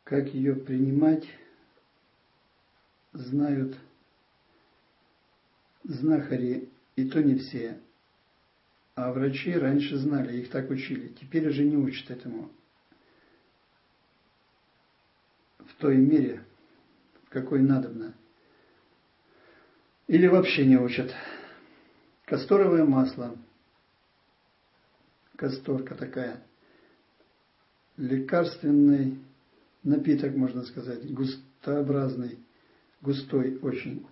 Как ее принимать, знают знахари, и то не все. А врачи раньше знали, их так учили. Теперь уже не учат этому в той мере, в какой надобно. Или вообще не учат. Касторовое масло. Касторка такая. Лекарственный напиток, можно сказать, густообразный, густой очень.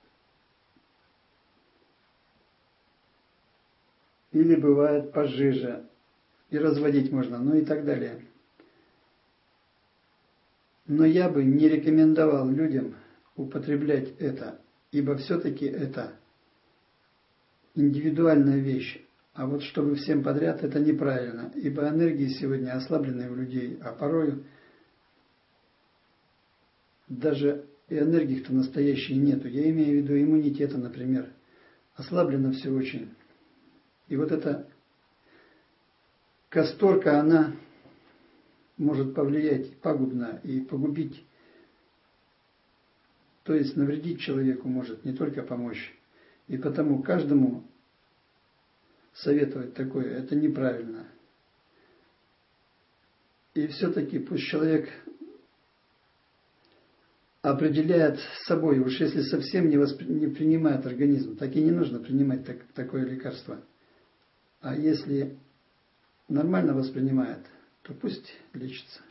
Или бывает пожиже, и разводить можно, ну и так далее. Но я бы не рекомендовал людям употреблять это, ибо все-таки это индивидуальная вещь. А вот чтобы всем подряд, это неправильно, ибо энергии сегодня ослаблены у людей, а порой даже и энергии-то настоящей нету. Я имею в виду иммунитета, например. Ослаблено все очень. И вот эта касторка, она может повлиять пагубно и погубить. То есть навредить человеку может, не только помочь. И потому каждому советовать такое, это неправильно. И все-таки пусть человек определяет с собой, уж если совсем не принимает организм, так и не нужно принимать такое лекарство. А если нормально воспринимает, то пусть лечится.